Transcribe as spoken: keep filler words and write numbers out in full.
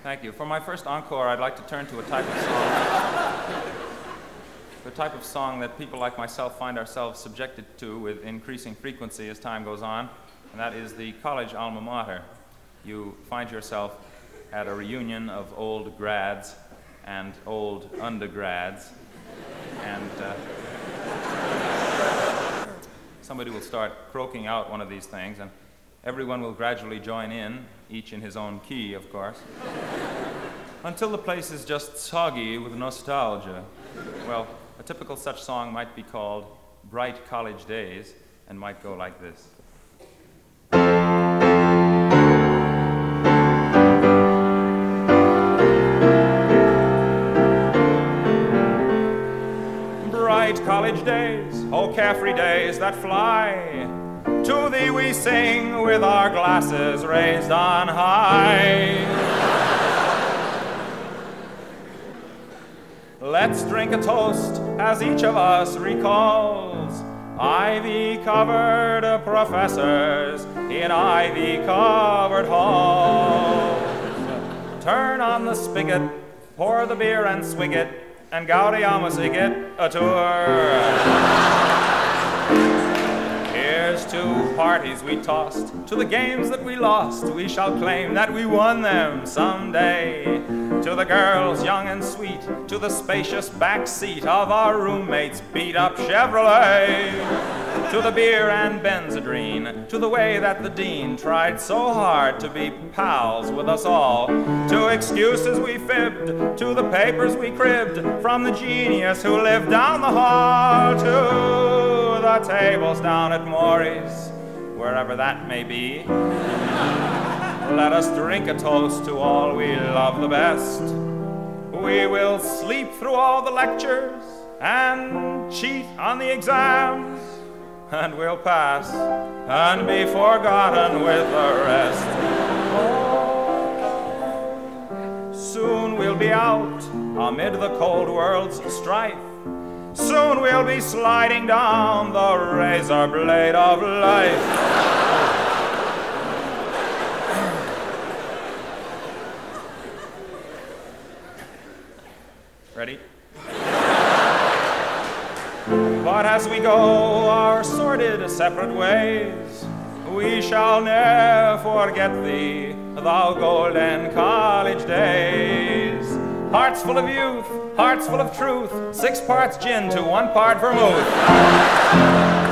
Thank you. For my first encore, I'd like to turn to a type of song, the type of song that people like myself find ourselves subjected to with increasing frequency as time goes on, and that is the college alma mater. You find yourself at a reunion of old grads and old undergrads, and uh, somebody will start croaking out one of these things, and everyone will gradually join in, each in his own key, of course, until the place is just soggy with nostalgia. Well, a typical such song might be called Bright College Days, and might go like this. Bright college days, oh carefree days that fly, to thee we sing with our glasses raised on high. Let's drink a toast as each of us recalls ivy-covered professors in ivy-covered halls. Turn on the spigot, pour the beer and swig it, and gaudiamus igitt a tour. Here's to parties we tossed, to the games that we lost, we shall claim that we won them someday. To the girls young and sweet, to the spacious back seat of our roommate's beat-up Chevrolet. To the beer and Benzedrine, to the way that the dean tried so hard to be pals with us all. To excuses we fibbed, to the papers we cribbed from the genius who lived down the hall. To the tables down at Maury's, wherever that may be. Let us drink a toast to all we love the best. We will sleep through all the lectures and cheat on the exams, and we'll pass and be forgotten with the rest. Oh, soon we'll be out amid the cold world's strife. Soon we'll be sliding down the razor blade of life. Ready? But as we go our sordid separate ways, we shall ne'er forget thee, thou golden college days. Hearts full of youth, hearts full of truth, six parts gin to one part vermouth.